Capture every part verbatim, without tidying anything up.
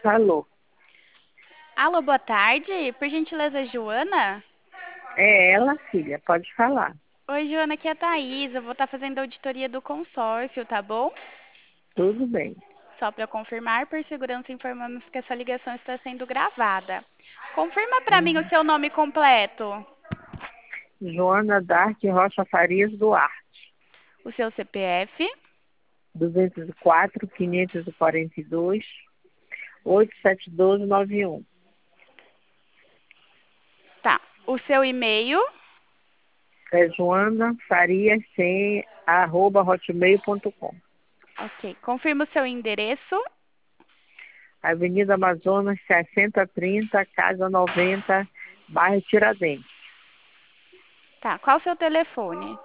Alô, Alô, boa tarde. Por gentileza, Joana? é ela, filha, pode falar. Oi, Joana, aqui é a Thaís. Eu vou estar fazendo a auditoria do consórcio, tá bom? Tudo bem. Só para confirmar, por segurança, informamos que essa ligação está sendo gravada. Confirma para mim o Uhum. seu nome completo, Joana Dark Rocha Farias Duarte, o seu C P F, duzentos e quatro, quinhentos e quarenta e dois, oito sete um dois nove um. tá? O seu e-mail, É Joana Farias, sem, arroba hotmail ponto com. ok. Confirma o seu endereço, Avenida Amazonas, seiscentos e trinta, Casa noventa, bairro Tiradentes. tá? Qual o seu telefone?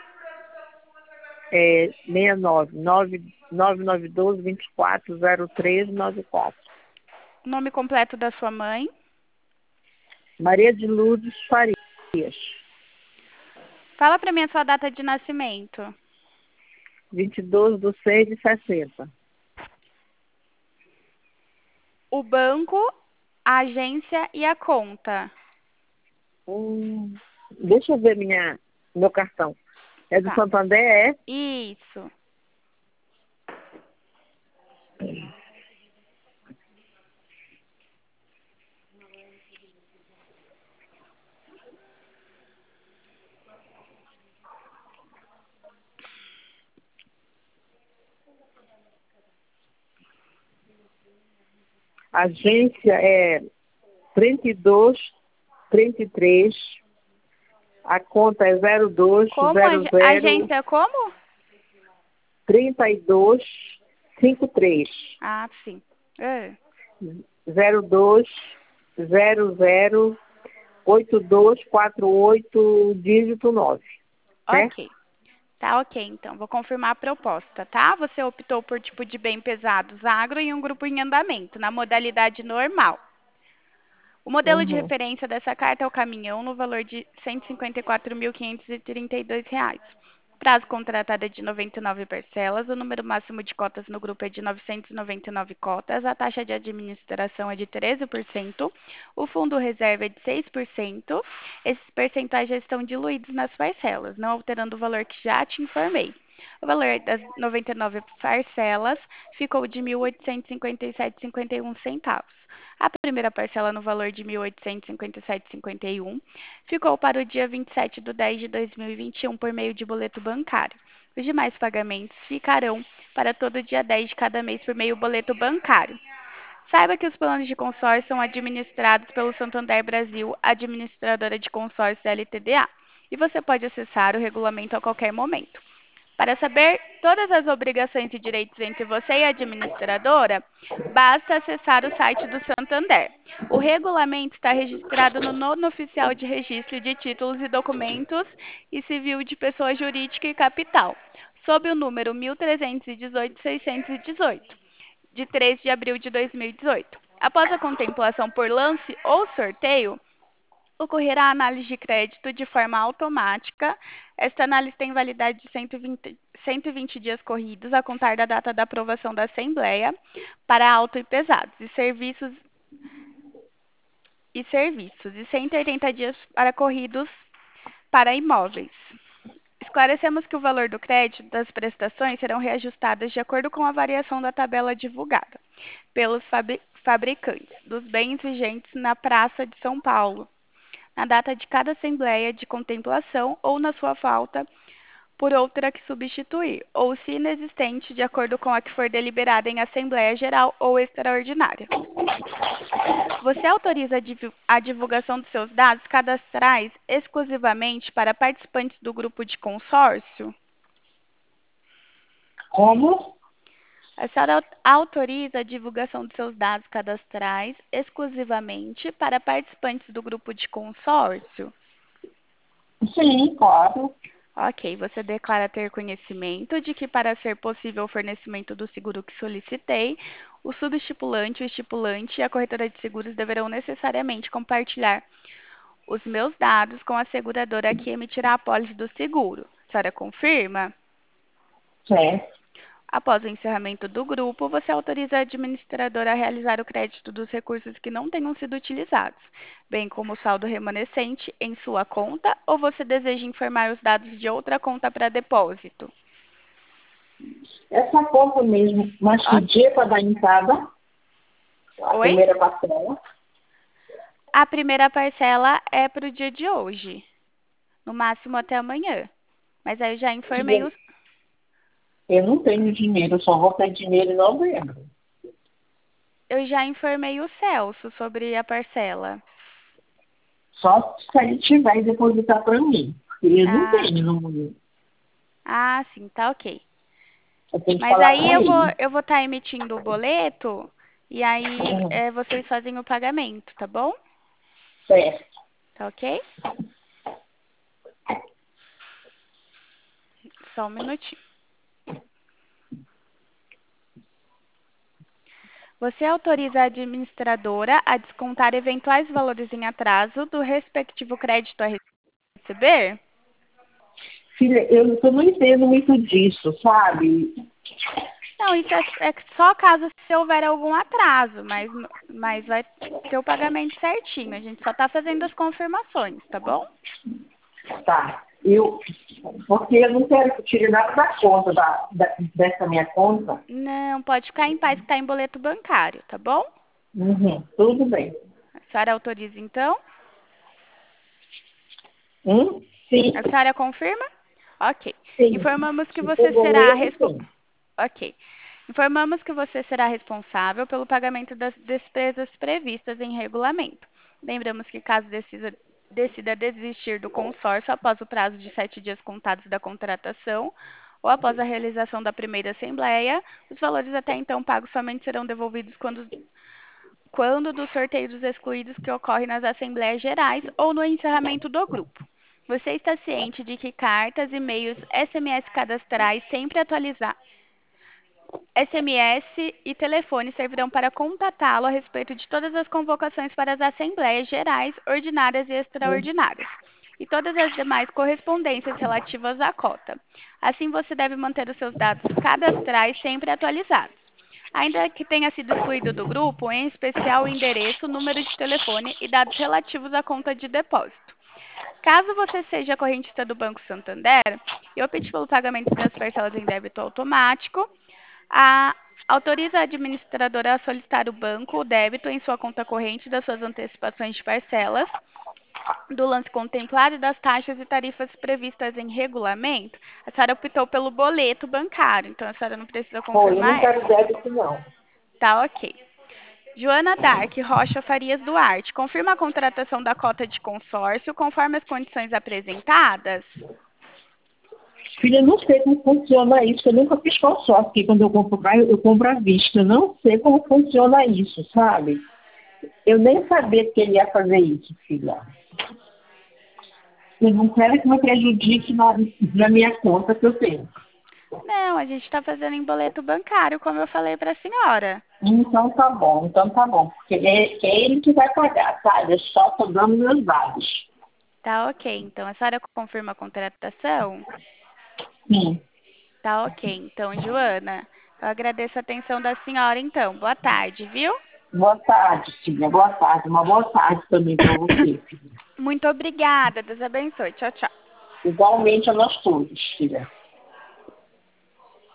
É seis nove nove nove nove um dois, dois quatro zero três nove quatro. O nome completo da sua mãe? Maria de Lourdes Farias. Fala para mim a sua data de nascimento. vinte e dois de seis de sessenta. O banco, a agência e a conta. Hum, deixa eu ver minha, meu cartão. É do Tá. Santander, é? Isso. Agência é trinta e dois, trinta e três. A conta é zero dois, Como? zero ag- zero, Agência como? trinta e dois, cinquenta e três. Ah, sim. É. zero dois, zero zero, oito dois quatro oito, dígito nove. Certo? Ok. Tá ok, então. Vou confirmar a proposta, tá? Você optou por tipo de bem pesados agro e um grupo em andamento, na modalidade normal. O modelo de Uhum. referência dessa carta é o caminhão no valor de cento e cinquenta e quatro mil quinhentos e trinta e dois reais. Prazo contratado é de noventa e nove parcelas, o número máximo de cotas no grupo é de novecentas e noventa e nove cotas, a taxa de administração é de treze por cento, o fundo reserva é de seis por cento. Esses percentuais já estão diluídos nas parcelas, não alterando o valor que já te informei. O valor das noventa e nove parcelas ficou de mil oitocentos e cinquenta e sete vírgula cinquenta e um centavos. A primeira parcela no valor de mil oitocentos e cinquenta e sete vírgula cinquenta e um ficou para o dia vinte e sete de dez de dois mil e vinte e um por meio de boleto bancário. Os demais pagamentos ficarão para todo dia dez de cada mês por meio do boleto bancário. Saiba que os planos de consórcio são administrados pelo Santander Brasil, administradora de consórcio L T D A, e você pode acessar o regulamento a qualquer momento. Para saber todas as obrigações e direitos entre você e a administradora, basta acessar o site do Santander. O regulamento está registrado no Nono Oficial de Registro de Títulos e Documentos e Civil de Pessoa Jurídica e Capital, sob o número mil trezentos e dezoito, seiscentos e dezoito, de três de abril de dois mil e dezoito. Após a contemplação por lance ou sorteio, ocorrerá a análise de crédito de forma automática. Esta análise tem validade de cento e vinte, cento e vinte dias corridos a contar da data da aprovação da Assembleia para auto e pesados e serviços e serviços e cento e oitenta dias para corridos para imóveis. Esclarecemos que o valor do crédito das prestações serão reajustadas de acordo com a variação da tabela divulgada pelos fabri- fabricantes dos bens vigentes na Praça de São Paulo, na data de cada assembleia de contemplação ou na sua falta por outra que substituir, ou se inexistente, de acordo com a que for deliberada em assembleia geral ou extraordinária. Você autoriza a divu- a divulgação dos seus dados cadastrais exclusivamente para participantes do grupo de consórcio? Como? A senhora au- autoriza a divulgação dos seus dados cadastrais exclusivamente para participantes do grupo de consórcio? Sim, claro. Ok, você declara ter conhecimento de que, para ser possível o fornecimento do seguro que solicitei, o subestipulante, o estipulante e a corretora de seguros deverão necessariamente compartilhar os meus dados com a seguradora que emitirá a apólice do seguro. A senhora confirma? Certo. Após o encerramento do grupo, você autoriza a administradora a realizar o crédito dos recursos que não tenham sido utilizados, bem como o saldo remanescente em sua conta, ou você deseja informar os dados de outra conta para depósito? Essa conta mesmo, mas que Ó, dia para dar entrada? A oi? primeira parcela. A primeira parcela é para o dia de hoje, no máximo até amanhã. Mas aí eu já informei Filha, os. eu não tenho dinheiro, eu só vou ter dinheiro em novembro. Eu já informei o Celso sobre a parcela. Só se ele tiver e depositar para mim. Porque eu não Ah, tenho no momento. ah, sim, tá ok. Eu tenho que Mas falar aí com eu vou ele. eu vou estar emitindo o boleto e aí Hum, é, vocês fazem o pagamento, tá bom? certo. Tá ok? Só um minutinho. Você autoriza a administradora a descontar eventuais valores em atraso do respectivo crédito a receber? Filha, eu, eu não entendo muito disso, sabe? Não, isso é, é só caso se houver algum atraso, mas, mas vai ter o pagamento certinho. A gente só está fazendo as confirmações, tá bom? Tá. Eu, porque eu não quero que tire nada da conta, da, da- dessa minha conta. Não, pode ficar em paz que está em boleto bancário, tá bom? Uhum, tudo bem. A senhora autoriza então? Hum? Sim, A senhora confirma? Ok. sim. Informamos que O você será boleto, respo... sim. Ok. Informamos que você será responsável pelo pagamento das despesas previstas em regulamento. Lembramos que caso decida, decida desistir do consórcio após o prazo de sete dias contados da contratação ou após a realização da primeira assembleia, os valores até então pagos somente serão devolvidos quando quando dos sorteios excluídos que ocorrem nas assembleias gerais ou no encerramento do grupo. Você está ciente de que cartas, e-mails, S M S cadastrais sempre atualizar S M S e telefone servirão para contatá-lo a respeito de todas as convocações para as assembleias gerais, ordinárias e Hum, extraordinárias, e todas as demais correspondências relativas à cota. Assim, você deve manter os seus dados cadastrais sempre atualizados. Ainda que tenha sido excluído do grupo, em especial o endereço, número de telefone e dados relativos à conta de depósito. Caso você seja correntista do Banco Santander e opte pelo pagamento das parcelas em débito automático, a, autoriza a administradora a solicitar o banco o débito em sua conta corrente das suas antecipações de parcelas, do lance contemplado e das taxas e tarifas previstas em regulamento. A senhora optou pelo boleto bancário, então a senhora não precisa Pô, eu não confirmar quero essa. débito, não. Tá ok. Joana Dark Rocha Farias Duarte, confirma a contratação da cota de consórcio conforme as condições apresentadas? Filha, eu não sei como funciona isso. Eu nunca fiz consórcio, porque quando eu compro carro, eu compro à vista. Eu não sei como funciona isso, sabe? Eu nem sabia que ele ia fazer isso, filha. Eu não quero que me prejudique na, na minha conta que eu tenho. Não, a gente está fazendo em boleto bancário, como eu falei para a senhora. Então tá bom, então tá bom. Porque é, é ele que vai pagar, sabe? Eu só tô dando meus dados. Tá ok. Então a senhora confirma a contratação? Sim. Tá ok. Então, Joana, eu agradeço a atenção da senhora, então. Boa tarde, viu? Boa tarde, filha. Boa tarde. Uma boa tarde também para você, filha. Muito obrigada. Deus abençoe. Tchau, tchau. Igualmente a nós todos, filha.